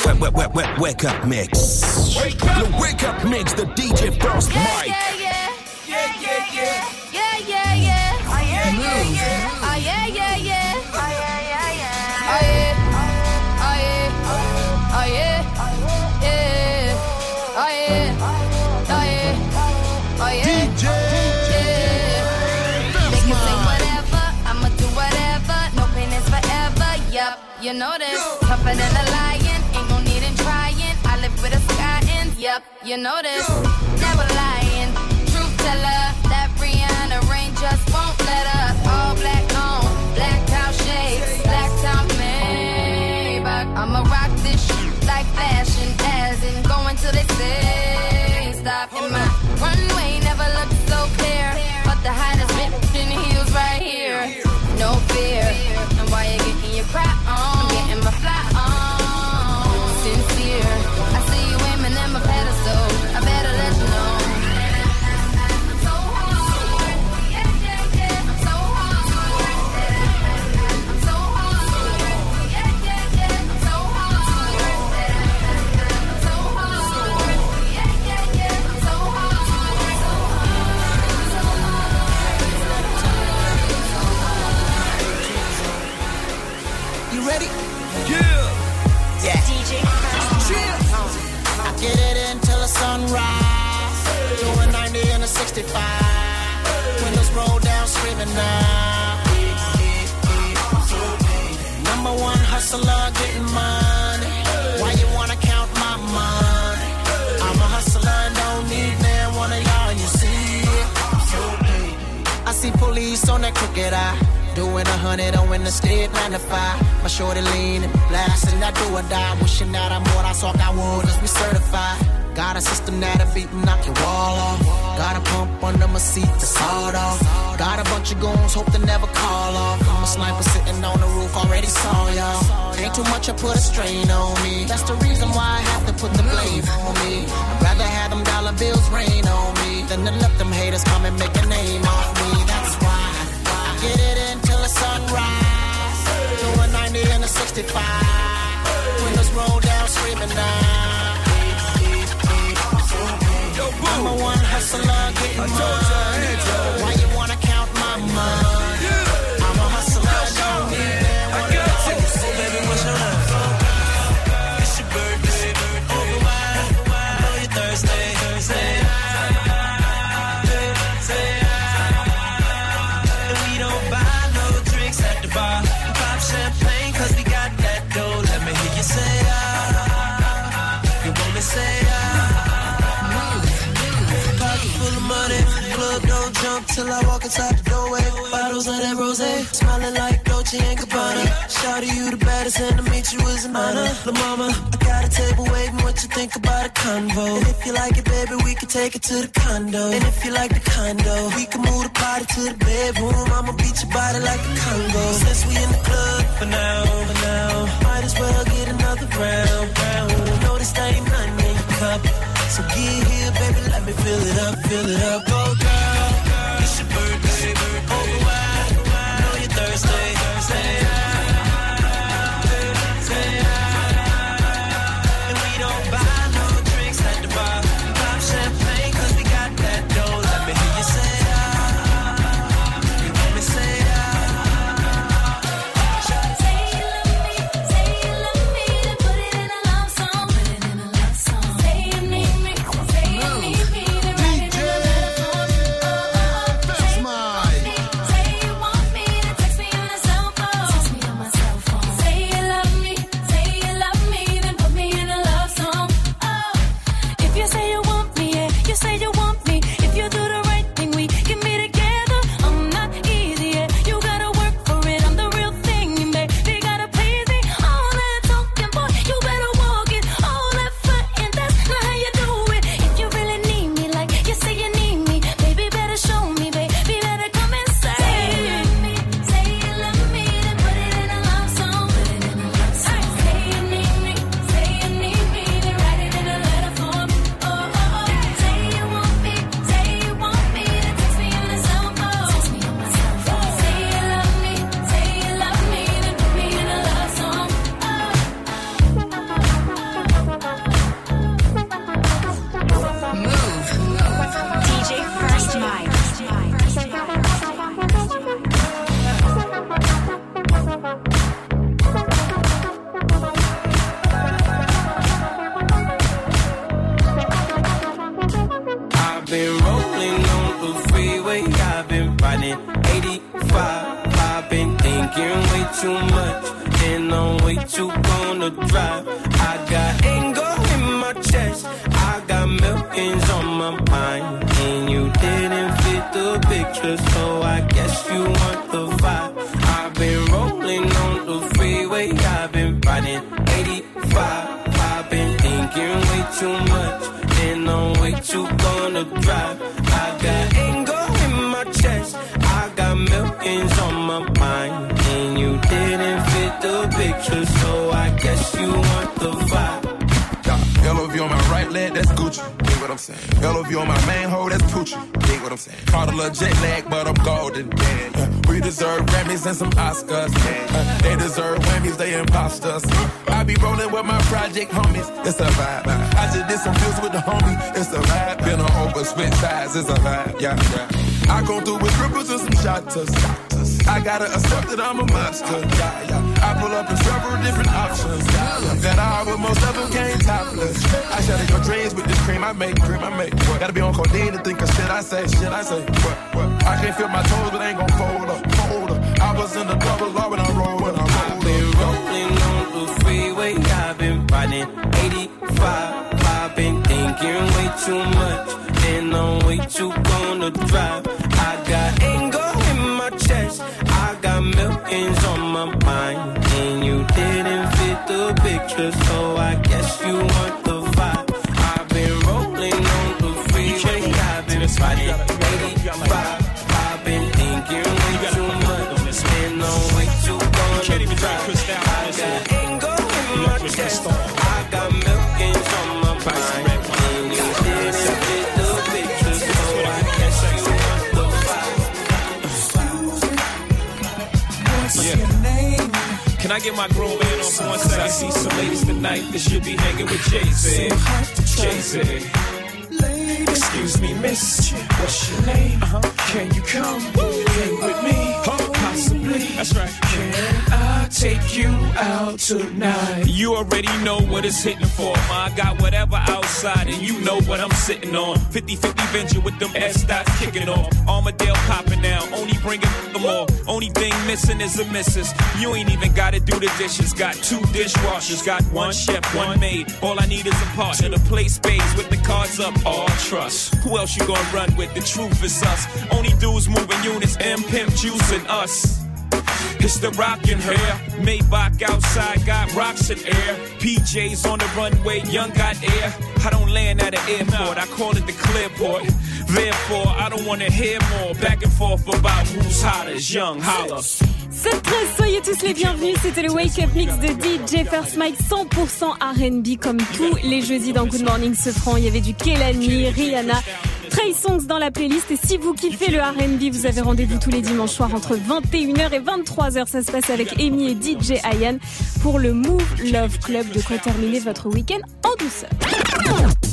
Wake up mix. Wake up mix, the DJ Frost Mike. Yeah. Oh yeah, Move. Oh yeah. DJ. They can say whatever, I'ma do whatever. No pain is forever. Yup, you know this. Tougher than a lion, ain't no need in trying. I live with a sky and yup, you know this. Never lying, truth teller. That Rihanna rain just won't let up. All black on, blacked out shades, blacked out Maybach. I'ma rock this shit like fashion, as in going till they say stop. In my runway never looked so clear, but the hottest bitch in heels right here. No fear, and why you getting your crap on? I'm getting my fly on. Sincere, I see you aiming at my pedestal. I better let you know. I'm so hard. Yeah. I'm so hard. I'm so hard. Yeah. I'm so hard. I'm so hard. Yeah. I'm so hard. You ready? Yeah. DJ I get it until the sunrise. Doing 90 and a 65. Windows roll down, screaming now. Number one hustler, getting money. Why you wanna count my money? I'm a hustler and don't need man one of y'all, and you see it. I see police on that crooked eye. Doing 100 on the state 9 to 5. My shorty leaning, blasting, I do or die. Wishing that I'm what I saw I would as we certified. Got a system that'll beat and knock your wall off. Got a pump under my seat to sawed off. Got a bunch of goons, hope to never call off. I'm a sniper sitting on the roof, already saw y'all. Ain't too much, I put a strain on me. That's the reason why I have to put the blame on me. I'd rather have them dollar bills rain on me than to let them haters come and make a name off me. That's why I get it until the sunrise. Doing 90 and a 65. Windows roll down, screaming now. I'm a one hustler, getting money. Why you wanna count my money? I'm a hustler, don't need that. I got you. So baby, what's your name? It's your birthday. Over wine. I know you're Thursday. And we don't buy no drinks at the bar. Pop champagne 'cause we got that dough. Let me hear you say you want me say pocket full of money. Club don't jump till I walk inside the doorway. Bottles of that rosé, smiling like Dolce & Gabbana. Shawty, you the baddest, and to meet you is an honor. La mama, I got a table waiting. What you think about a convo? And if you like it, baby, we can take it to the condo. And if you like the condo, we can move the party to the bedroom. I'ma beat your body like a Congo. Since we in the club for now, might as well get another round. Know this ain't nothing in your cup. So get here, baby, let me fill it up. Go, girl, it's your birthday. Over wide, I know you're Thursday. And we don't buy no drinks at the bar. Pop champagne 'cause we got that dough. Let me hear you say you want me say Say you love me, then put it in a love song. Say you need me, then write it in a metaphor. too much, and I'm way too gonna drive. I got anger in my chest, I got millions on my mind, and you didn't fit the picture, so I guess you want the vibe. I've been rolling on the freeway, I've been riding 85. I've been thinking way too much, and I'm way too gonna drive. I got anger in my chest, I got millions on my mind, and you didn't fit the picture, so I guess you want the vibe. LOV on my right leg, that's Gucci. Dig what I'm saying. LOV on my main hoe, that's Poochie. Dig what I'm saying. Caught a little jet lag, but I'm golden. We deserve Grammys and some Oscars. They deserve Whammies, they imposters. I be rolling with my project homies. It's a vibe. I just did some deals with the homie. It's a vibe. Been on over, switch sides. It's a vibe. Yeah. I go through with cripples and some shotters. I gotta accept that I'm a monster. I pull up in several different options. That I, but most of them came topless. I shatter your dreams with this cream I make. What? Gotta be on codeine to think of shit I say. What? I can't feel my toes, but ain't gon' fold up. I was in the double law when I rolled. I've been rolling on the freeway, I've been riding 85. I've been thinking way too much, and I'm way too gonna drive. I got anger in my chest, I got millions on my mind, and you didn't fit the picture, so I guess you want the vibe. I've been rolling on the freeway, I've been riding 85. I've been thinking way too much, and I'm way too gonna drive. I got anger in my chest, I got millions on my mind, and you didn't fit the picture, so I guess you want the vibe. Yeah. Can I get my grown man on for one second? I see some ladies tonight that should be hanging with Jay-Z. Jay-Z. Excuse me, miss, what's your name? Can you come hang with me? Possibly. That's right. Can I take you out tonight? You already know what it's hitting for. I got whatever outside, and you know what I'm sitting on. 50-50 venture with them S-dots kicking off. Armadale popping now, only bringing the more. Only thing missing is a missus. You ain't even gotta do the dishes. Got 2 dishwashers, got 1 chef, 1 maid. All I need is a partner to play spades with the cards up. All trust. Who else you gonna run with? The truth is us. Only dudes moving units, M-Pimp juicing us. It's the rockin' hair. Maybach outside got rocks in air. PJs on the runway, young got air. I don't land at an airport, I call it the clearport. Therefore, I don't wanna hear more back and forth about who's hottest, young holla. 7-13, soyez tous les bienvenus, c'était le Wake Up Mix de DJ First Mike, 100% R&B comme tous les jeudis dans Good Morning Sofran. Il y avait du Kehlani, Rihanna, Trey Songz dans la playlist, et si vous kiffez le R&B, vous avez rendez-vous tous les dimanches soirs entre 21h et 23h. Ça se passe avec Amy et DJ Ayan pour le Move Love Club, de quoi terminer votre week-end en douceur.